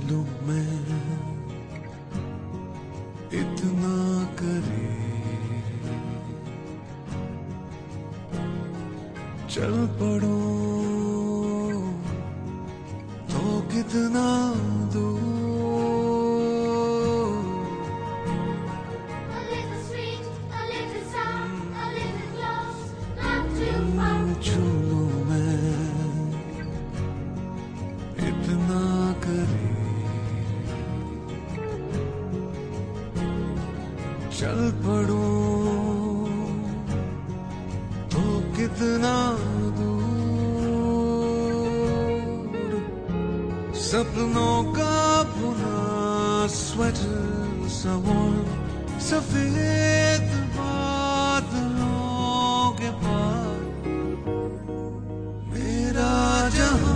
लूं मैं इतना करे, चल पड़ो तो कितना दूर। छू लूं मैं इतना करे, चल पड़ो तो कितना दूर। सपनों का बुना स्वेटर सवार, सफेद बादलों के पार मेरा जहां।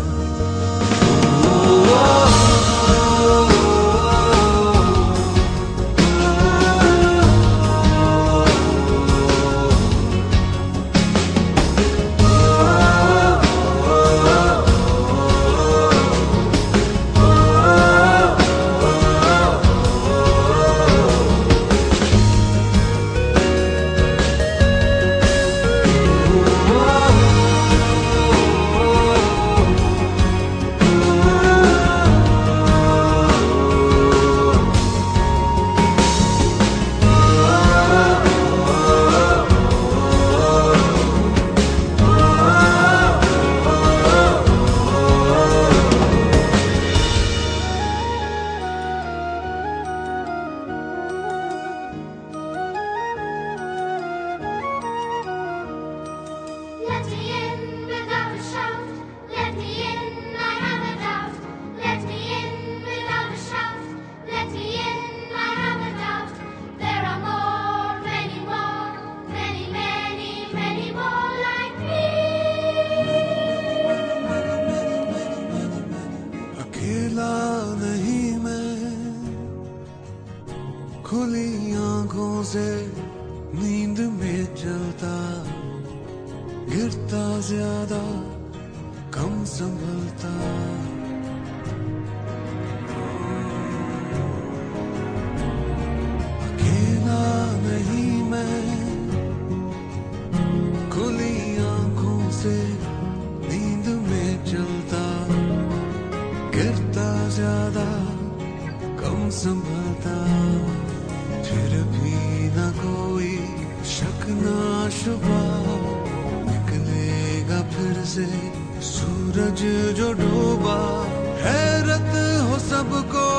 नहीं मैं खुली आंखों से नींद में चलता, गिरता ज्यादा कम संभलता। अकेला नहीं मैं खुली आंखों से नींद में चलता, गिरता ज्यादा कम संभलता। फिर भी न कोई शक ना शुबा, निकलेगा फिर से सूरज जो डूबा। हैरत हो सबको